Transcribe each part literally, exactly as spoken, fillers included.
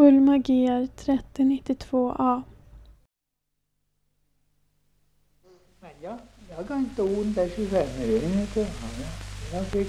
Bulma G R trettio nittiotvå A. Men jag, jag kan inte ont där tjugofem-öringen. Jag fick...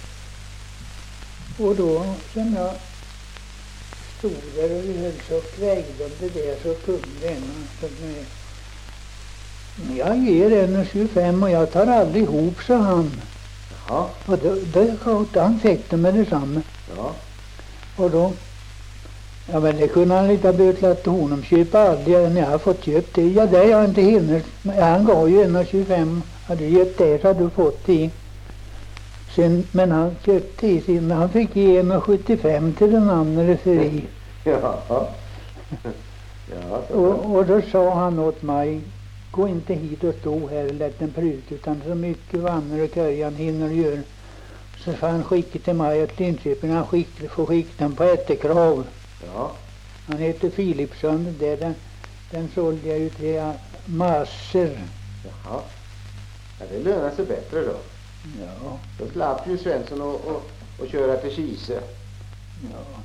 Och då, som jag stod där och höll så kvägde det där, så kunde en med. Jag ger en och tjugofem och jag tar aldrig ihop, så han. Ja. Och då, då, då han fick det med detsamma. Ja. Och då, ja men det kunde han lite bötlat till honom köpa aldrig när jag har fått köpt det. Ja, det har jag inte hinner. Han gav ju en och tjugofem. Hade du köpt det så hade du fått det. Sen, men han köpte i sin, han fick ge en och sjuttiofem till den andra fri. Ja. Ja, så och, och då sa han åt mig, gå inte hit och stå här och lätt en prut, utan så mycket vannar och körjan hinner du göra. Så får han skicka till mig att Linköping, han skickade, får skicka den på Ätterkrav. Ja. Han heter Philipsson, där den, den sålde jag ju till massor. Jaha. Ja, det lönar sig bättre då. Ja. Då slapp ju Svensson och, och, och köra till Kise. Ja.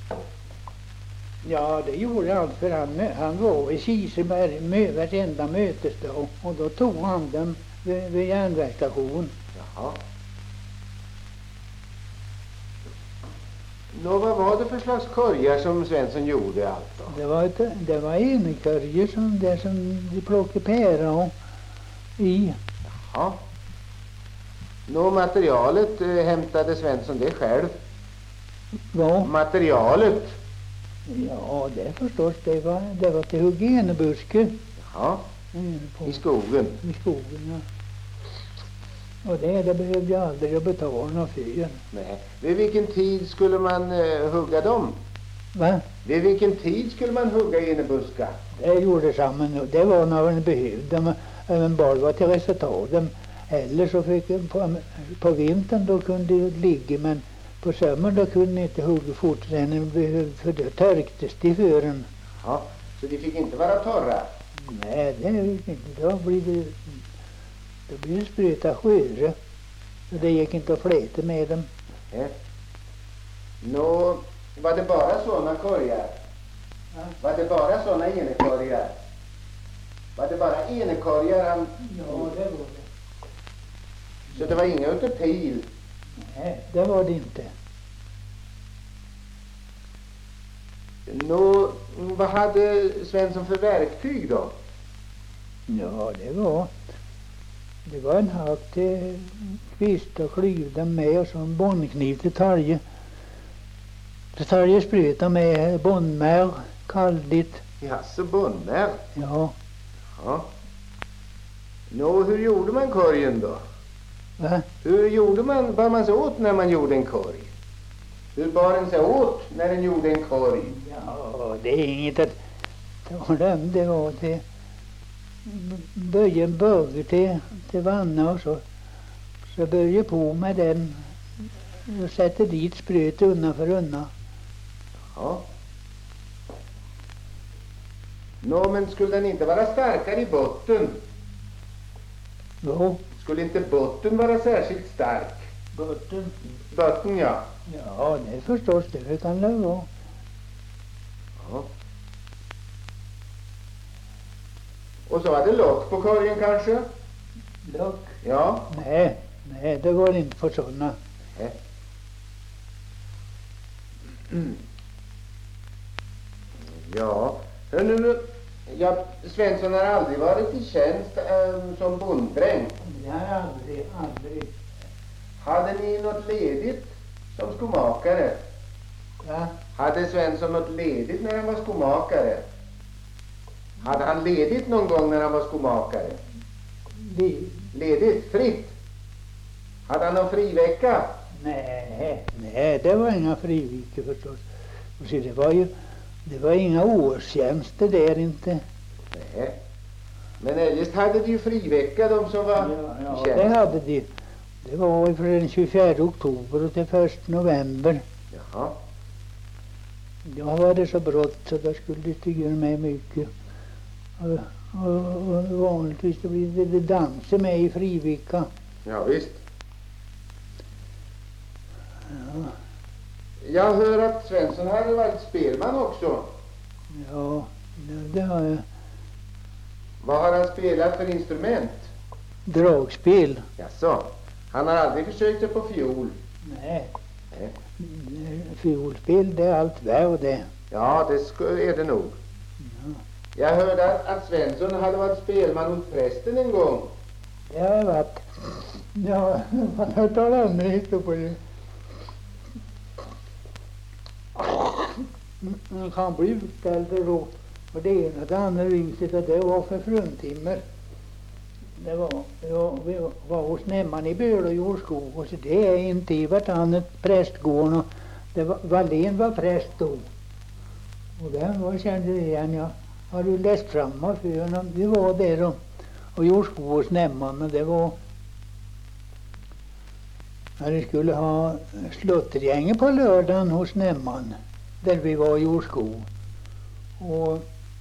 Ja, det gjorde han, för han, han var i Kise med varenda mötesdag, och då tog han dem vid, vid järnvägsstationen. Jaha. Nå, vad var det för slags korgar som Svensson gjorde allt då? Det var, ett, det var enekörjer som, det som de plockade pära i. Jaha. Nå, materialet eh, hämtade Svensson det själv? Ja. Materialet? Ja, det förstås, det var, det var till hygienebuske. Jaha. På, I skogen? I skogen, ja. Och det, det behövde jag aldrig betala något för. Nej. Vid vilken tid skulle man eh, hugga dem? Va? Vid vilken tid skulle man hugga enebuskar? Det gjorde samma nu. Det var när man behövde dem. Men bara var till resultat dem. Eller så fick jag på, på vintern då kunde det ligga, men på sommaren då kunde inte hugga fortare än en behövde, för då törktes de för en. Ja, så de fick inte vara torra? Nej, det vet inte. Då blir det, då blir det spruta sjöre. Så det gick inte att fläta med dem. Ja. Nå, var det bara sådana korgar? Ja. Var det bara sådana enekorgar? Var det bara enekorgar han... Ja, det var det. Så det var inga utav pil? Nej, det var det inte. Nå, vad hade Svensson för verktyg då? Ja, det var det var en hack till kvist och klyvda med, och så en bondkniv till talje. Till talje spruta med bondmär, kalligt. Jaså, bondmär? Ja. Ja. Nå, hur gjorde man korgen då? Va? Hur gjorde man, bar man sig åt när man gjorde en korg? Hur bar den sig åt när den gjorde en korg? Ja, det är inget att tala om. Det var till böjen böger till, till vanna, och så så börjar på med den och sätter dit spröt undan för undan. Ja. Nå, men skulle den inte vara starkare i botten? Jo. Skulle inte botten vara särskilt stark? Botten? Botten, ja. Ja, det förstås, det kan det vara. Ja. Och så var det lock på korgen kanske? Lock? Ja. Nej, nej, det går inte på sådana. Nej. Mm. Ja, hör nu, ja, Svensson har aldrig varit i tjänst ähm, som bonddräng. Det har aldrig, aldrig. Hade ni något ledigt som skomakare? Ja. Hade Svensson något ledigt när han var skomakare? Hade han ledigt någon gång när han var skomakare? Le Ledigt, fritt? Hade han någon frivecka? Nej, nej, det var inga frivikor förstås. Och så det var ju, det var inga årstjänster där inte. Nej. Men eljest hade de ju frivecka, de som var Ja, ja, i tjänst. det hade de. Det var från den tjugofjärde oktober och till första november. Jaha. Jag var det så brått så där skulle det styra mig mycket. Och, och, och vanligtvis det blir det, det danser med i frivecka. Ja, visst. Ja. Jag hör att Svensson hade varit spelman också. Ja, det, det har jag. Vad har han spelat för instrument? Dragspel. Jaså, han har aldrig försökt sig på fiol? Nej. Nej. Fiolspel, det är allt värre det. Ja, det sk- är det nog. Ja. Jag hörde att, att Svensson hade varit spelman hos prästen en gång. Det har jag varit. Ja, man har hört alla andra historier. Man kan bli utställd då på det ena och det andra viset, och det var för fruntimmer. Det var, ja, vi var hos Nämman i Böle och Jordskog, och så det är inte i vartannat prästgården, och det var, Wallén var präst då. Och den var, kände det igen, jag hade ju läst fram mig för honom. Vi var där och, och Jordskog hos Nämman, och det var när vi skulle ha slottergänge på lördagen hos Nämman, där vi var i Jordskog. Och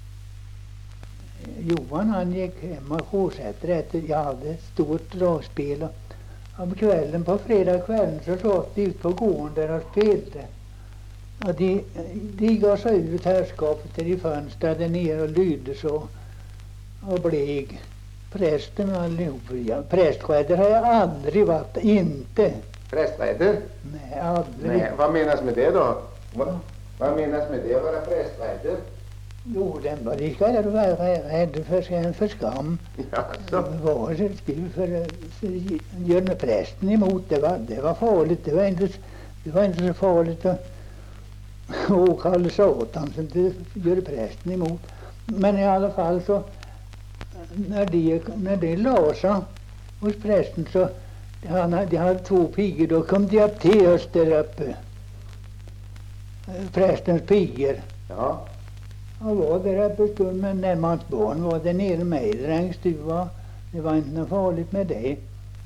Johan han gick hem och fortsatte efter, jag hade ett stort dragspel, och om kvällen på fredag kvällen så satt vi ut på gården där och spelade. Och de, de gav sig ut herrskapet där i fönstret där nere och lydde så och bleg. Prästen allihop. Ja, prästkläder har jag aldrig varit, inte. Prästväder? Nej, aldrig. Nej, vad menas med det då? Vad, vad menas med det att vara prästväder? Jo, den var de ska vara rädda för, för skam. Jaså? Det var det skulle för, för göra prästen emot. Det var, det var farligt. Det var inte, det var inte så farligt att åka all satan som det gör prästen emot. Men i alla fall så när de, när de lasa hos prästen så han, de hade två pigor, då kom de upp till oss där uppe. Prästens pigor. Ja. Jag var där uppe en stund, men Nämmans barn var där nere med i drängstuva. Det var inte något farligt med det.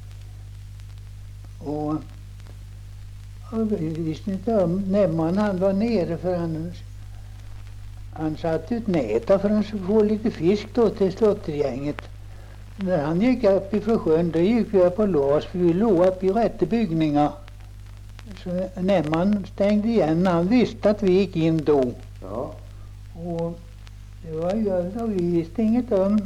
Och, och vi visste inte om Nämman, han var nere för han han satt ut näta för att få lite fisk då till slottergänget. När han gick upp ifrån sjön, då gick vi upp på lås, för vi låg upp i rätta byggningar. Så Nämman stängde igen, han visste att vi gick in då. Ja. Och det var ju, och vi visste inget om.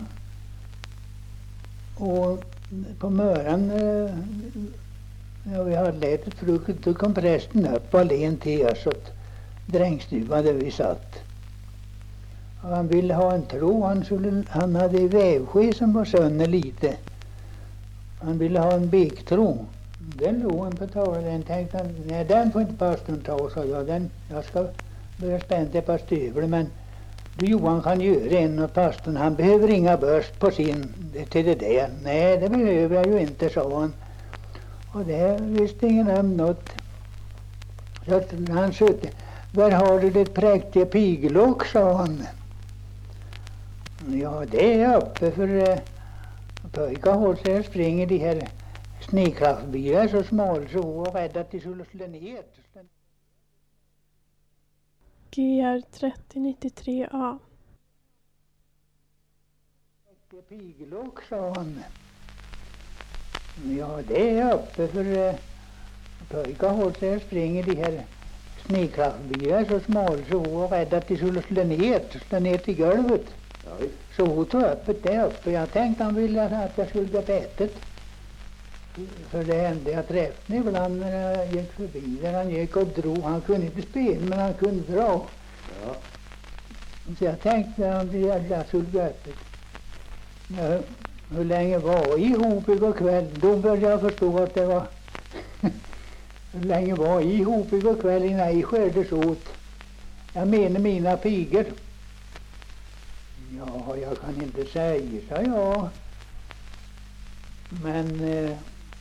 Och på morgonen, när vi hade ätit frukost, då kom prästen upp alene till oss åt drängstuvan där vi satt. Och han ville ha en tro, han, skulle, han hade en vävske som var sönder lite. Han ville ha en bektro. Den låg han på tavlan, den tänkte han, nej den får inte pastorn ta, sa jag. Den, jag ska börja spänna ett par stövlar, men du Johan kan göra en, och pastorn han behöver inga börst på sin till det där. Nej, det behöver jag ju inte, sa han. Och det visste ingen om något. Så att han sökte, var har du det präktiga pigelock, sa han. Ja, det är uppe för uh, pojkar håller sig och springer de här snigklaffbilar så smal så och rädd att de skulle slå ner. G R trettio nittiotre A. Pigelock, sa han. Ja, det är uppe för uh, pojkar håller sig och springer de här snigklaffbilar så smal så och rädd att de skulle slå ner, slå ner till golvet. Ja, så hon tog öppet där uppe. Jag tänkte han ville att jag skulle gå på ätet. För det hände jag träffade ibland när jag gick förbi där han gick och drog. Han kunde inte spela, men han kunde dra. ja. Så jag tänkte att jag skulle gå öppet. Ja, hur länge var vi ihop igår kväll? Då började jag förstå att det var... hur länge var vi ihop igår kväll innan vi skärdes åt? Jag menar mina pigor. Ja, jag kan inte säga, sa jag. Men eh,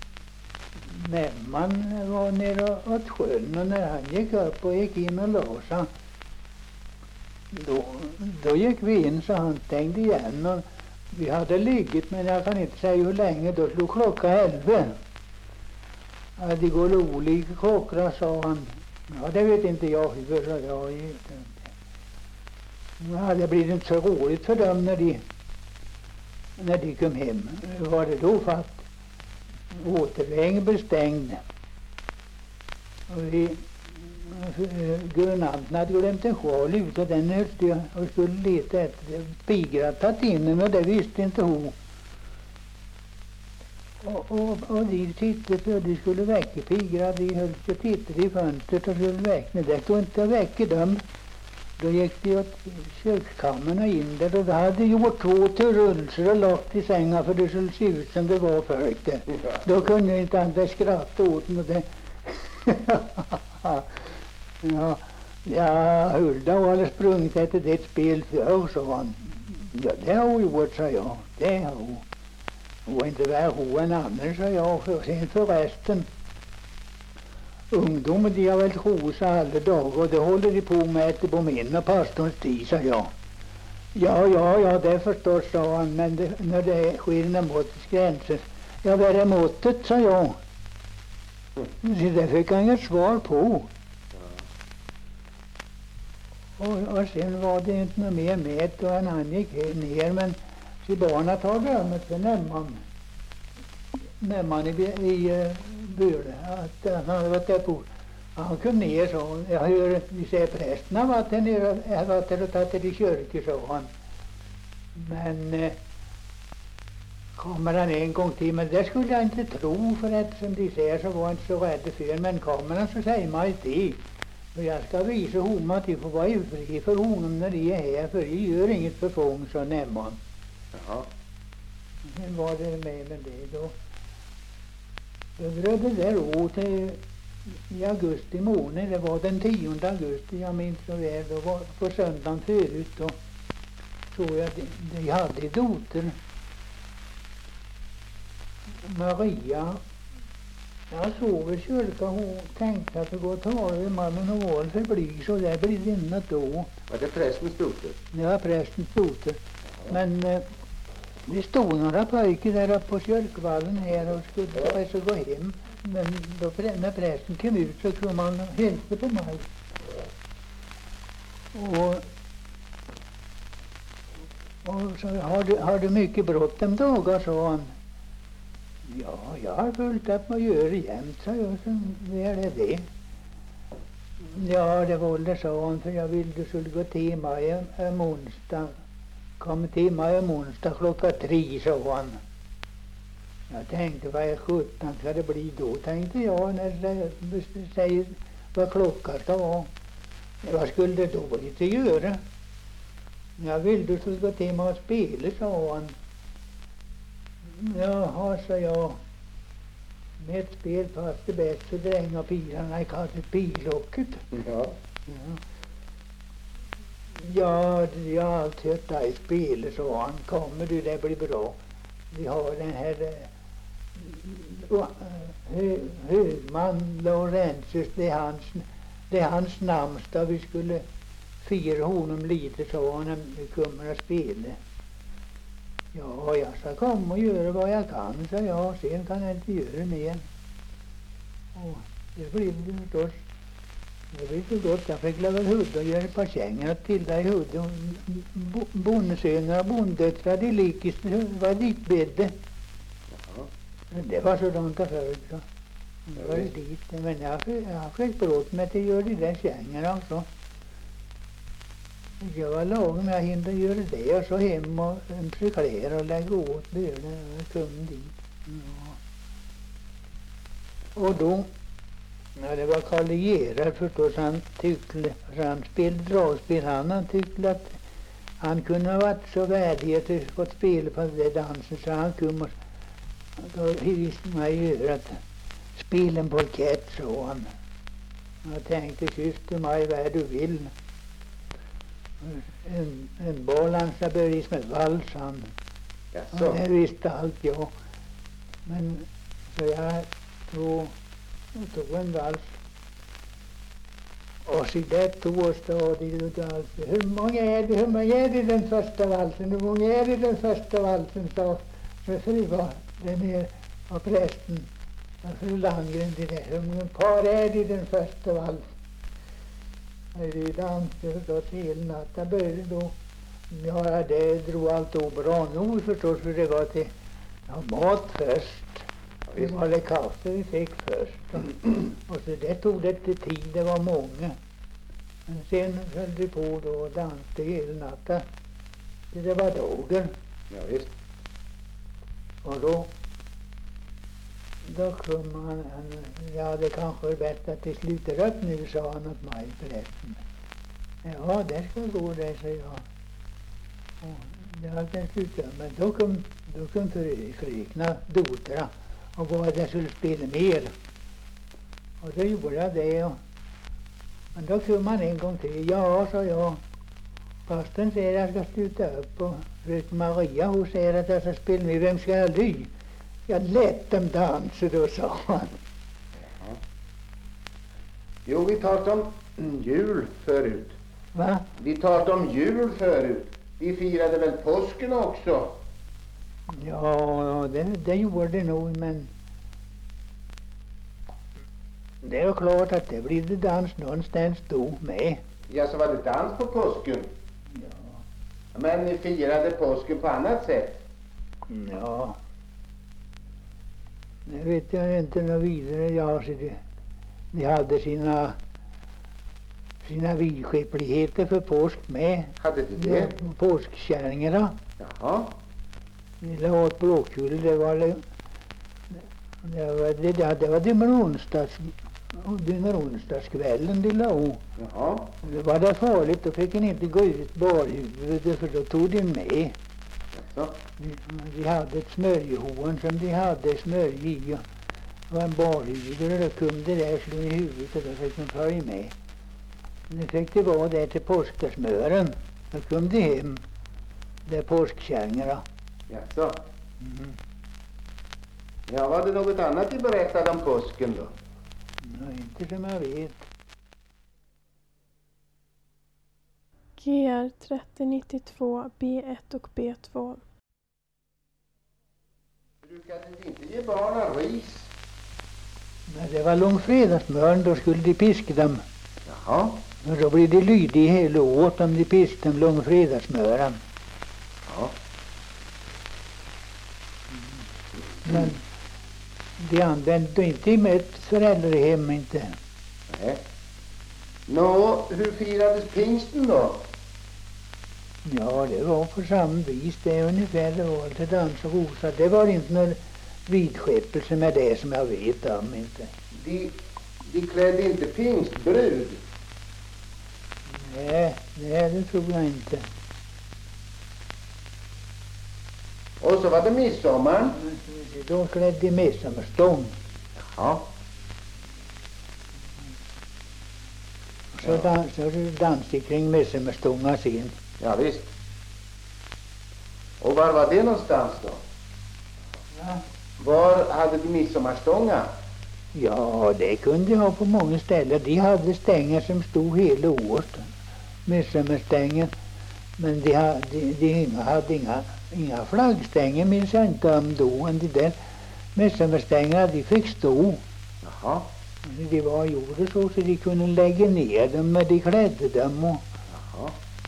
Nämman var nere åt sjön, och när han gick upp och gick in och låsa, då, då gick vi in så han stängde igen. Och vi hade ligget, men jag kan inte säga hur länge, då slog klockan elva. Ja, det går olika klockor, sa han. Ja, det vet inte jag hur, sa jag. Ja, det blir inte så roligt för dem när de, när de kom hem. Var det då för att återvägen blev stängd. Och vi guvernanten hade glömt en sjal ut och den höll jag och skulle leta efter. Pigra hade tagit in den och det visste inte hon. Och, och, och de tittade för de skulle väcka Pigra. De höll sig och tittade i fönstret och skulle väcka. Men det stod inte att väcka dem. Då gick de åt kökskammaren och in där och då hade gjort två turrulser och lagt i sängar för det skulle se ut som det var folk där. Ja. Då kunde jag inte andra skratta åt den och det. ja, ja, Hulda har sprungit efter det spel för, sa han. Ja, det har hon gjort, sa jag. Det har hon. Hon var inte värd hon en annan, sa jag. För sen förresten. Ungdomen, de har väl rosa alla dagar och det håller de på med äter på min och pastorns tid, sa jag. Ja, ja, ja, det förstås, sa han, men det, när det sker inom måttets gränser. Ja, vad är måttet, sa jag. Mm. Så det fick han inget svar på. Ja. Och, och sen var det inte något mer med och han, han gick ner, men så barnen tar rummet för nämman. Nämman i, i uh, Böle, att han hade varit där på. Han kom ner, sa hon. Jag hör, vi säger prästen har varit där nere, jag har varit där och tagit till kyrkor, sa han. Men eh, kommer han en gång till, men det skulle jag inte tro, för eftersom de säger så var jag inte så rädd för. Men kommer han så säger man det. Och jag ska visa honom att de får vara ufri för honom när de är här, för de gör inget förfång, sa nämman. Jaha. Hur var det med med det då? Då dröjde det där åt i augusti månad, det var den tionde augusti, jag minns så väl, då var på söndagen förut då såg jag att de, de hade dotter Maria. Jag såg i kyrkan, hon tänkte att det går att tala med mannen och var för blyg, så det blev inget då. Var det prästens dotter? Det var prästens dotter. Men eh, det stod några pojkar där uppe på kyrkvallen här och skulle så gå hem. Men då, när prästen kom ut så kom han och hälsade på mig. Och, och så har du, har du mycket bråttom dagar, sa han. Ja, jag har fullt upp med att göra jämt, sa jag. Så är det det. Ja, det var det, sa han, för jag ville du skulle gå till mig om onsdag. Kom till mig om onsdag klockan tre, sa han. Jag tänkte, vad är sjutton ska det bli då, tänkte jag, när det säger vad klockan ska vara. Vad skulle det då inte göra? Jag ville du skulle gå till mig och spela, sa han. Jaha, sa jag. Med ett spel fast det bäst för dräng och pilarna i kallat pillocket. Ja. Ja. Ja, jag har alltid hört dig spela, sa han. Kommer du, det blir bra. Vi har den här uh, hö, Högman Laurentius, det är hans, det är hans namnsdag. Vi skulle fira honom lite, sa han, när vi kommer att spela. Ja, jag ska komma och göra vad jag kan, sa jag. Sen kan jag inte göra mer. Och det blev det förstås. Det blev så gott. Jag fick väl hudda och göra ett par kängor till dig i hudda. Bondesöner och bonddöttrar, de likis, det var dit bädde. Det var sådant där förut, så. Det var ju dit. Men jag, jag fick brått med att göra de där kängorna också. Jag var lagom, jag hinner göra det och så hem och cykla och lägga åt bönen och kom dit. Ja. Och då, när det var Karl Gerhard förstås, han tyckte, han spelade dragspel, han, han tyckte att han kunde ha varit så värdig att ha fått spela på den där dansen, så han kom och då visste mig i örat, spela en polkett, så han. Jag tänkte, syster mig vad du vill. En, en boll han ska börja med vals, han. Ja, det visste allt jag. Men så jag tog, jag tog en vals. Och så där tog stadigt och allt. Hur många är det, hur många är det den första valsen? Hur många är det den första valsen? Så fru var den är och prästen. Och fru Landgren till det. Hur många par är det den första valsen? Det dansade förstås hela natten. Började då. Ja, det drog allt då bra nog förstås, för det var till ja, mat först. Det var det kaffe vi fick först. Och, och så det tog det lite tid, det var många. Men sen höll vi på då och dansade hela natten. Det var dagar. Ja, visst. Och då, då kom han, han, ja det kanske är bäst att det slutar upp nu, sa han åt mig förresten. Ja, det ska gå det, sa jag. Och ja, det slutade. Men då kom, då kom frökna dotra och bad att jag skulle spela mer. Och då gjorde jag det. Och, men då kom han en gång till. Ja, sa jag. Fast den säger att jag ska sluta upp. Och fröken Maria, hon säger att jag ska spela med. Vem ska jag ly? Jag lät dem dansa då, sa han. Ja. Jo, vi talade om jul förut. Va? Vi talade om jul förut. Vi firade väl påsken också? Ja, det, det gjorde det nog, men det är ju klart att det blir det dans någonstans då med. Ja, så var det dans på påsken. Ja. Men ni firade påsken på annat sätt? Ja. Det vet jag inte något vidare. Ja, så det, de hade sina sina vidskepligheter för påsk med. Hade de det? Ja, påskkärringarna. Jaha. De la åt blåkul. Det var det, det var det, det, det var det med onsdags, det med onsdagskvällen de la åt. Jaha. Det var det farligt. Då fick en inte gå ut barhuvudet, för då tog de med. Jaså? De, de hade ett smörjehorn som de hade smörj i. Och det var en barhuvud och då kom det där slog i huvudet och då fick de följa med. Nu fick det vara där till påskasmören. Då kom de hem. Där påskkärringarna. Jaså? Mm. Ja, var det något annat de berättade om påsken då? Nej, inte som jag vet. G R trettio nittiotvå B ett och B två. Brukade de inte ge barnen ris? När det var långfredagsmören då skulle de piska dem. Jaha. Och då blir de lydiga hela året om de piskade dem långfredagsmören. Ja. Men de använde inte i mitt föräldrahem inte. Nej. Nå, hur firades pingsten då? Ja, det var på samma vis. Det är ungefär det var till dans och rosa. Det var inte någon vidskepelse med det som jag vet om inte. De, de klädde inte pingstbrud? Nej, nej, det tror jag inte. Och så var det midsommar? Då klädde de midsommarstång. Ja. Så, dans, så dansade de kring midsommarstångar sen. Ja, visst. Och var var det någonstans då? Ja. Var hade de midsommarstångar? Ja, det kunde jag ha på många ställen. De hade stänger som stod hela året. Midsommarstänger. Men de hade, de, de hade inga, inga flaggstänger minns jag inte om då. Men de där midsommarstängerna, de fick stå. Jaha. De var gjorda så så de kunde lägga ner dem när de klädde dem. Och Jaha.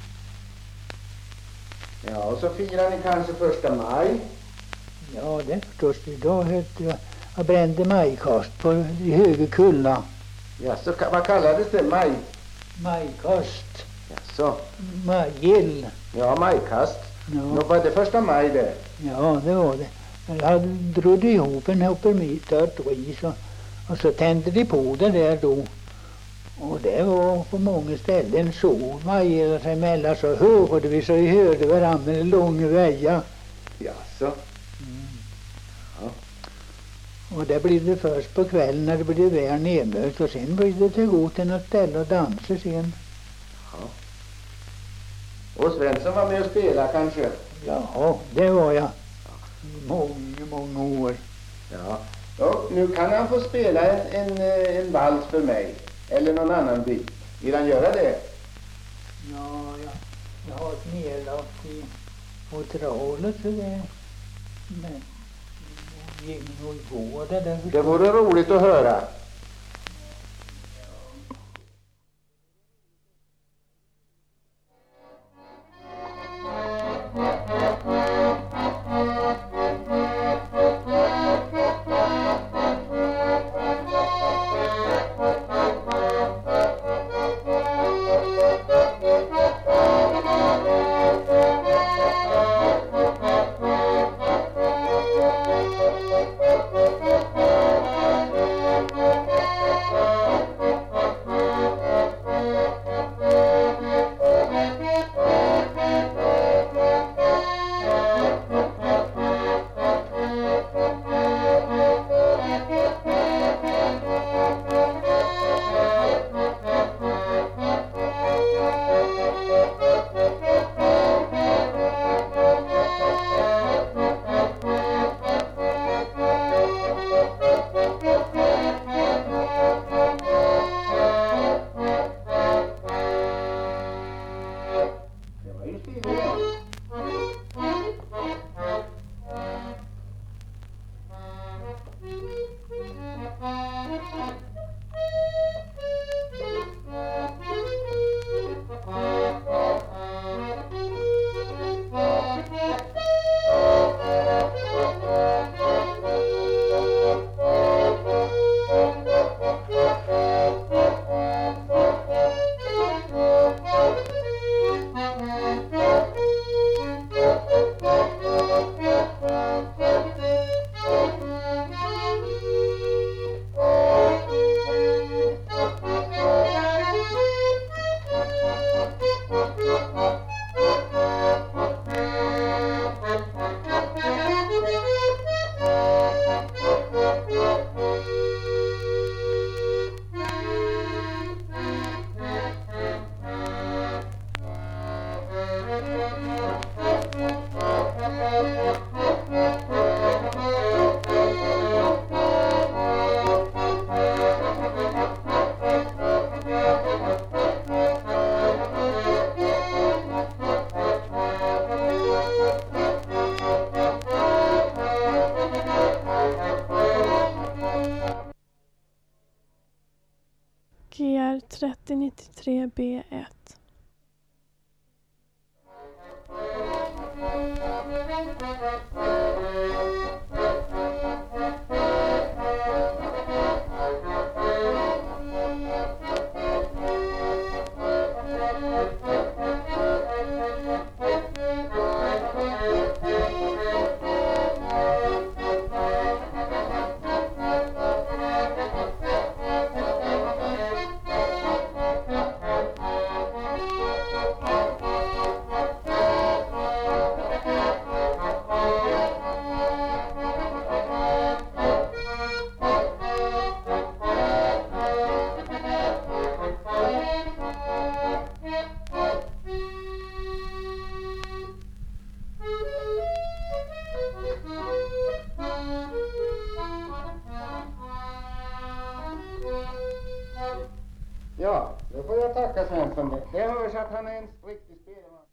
Ja, och så firar ni kanske första maj? ja, det förstås. Då hette jag, jag brände majkast på de höga kulla. Ja, så ka- vad kallades det? Maj? Majkast. Jaså? Majgill. Ja, majkast. Ja. Nå, var det första maj det? Ja, det var det. Jag drog ihop en hoppermitört ris och, och så tände de på det där då. Och det var på många ställen så majade sig emellan så hörde vi så vi hörde varandra med långa vägar. Jaså? Mm. Ja. Och det blev det först på kvällen när det blev väl nedmögt och sen blev det till gå till något ställe och dansa sen. Ja. Och Svensson var med och spelade kanske? Ja, det var jag. I många, många år. Ja. Ja, nu kan han få spela en, en, en vals för mig. Eller någon annan bit. Vill han göra det? Ja, jag, jag har ett nedlagt i fotralet så det men det gick nog gå det där. Det vore roligt att höra. trettio nittiotre B ett. Ja, då får jag tacka Svensson. Det hörs att han är en riktig spelare.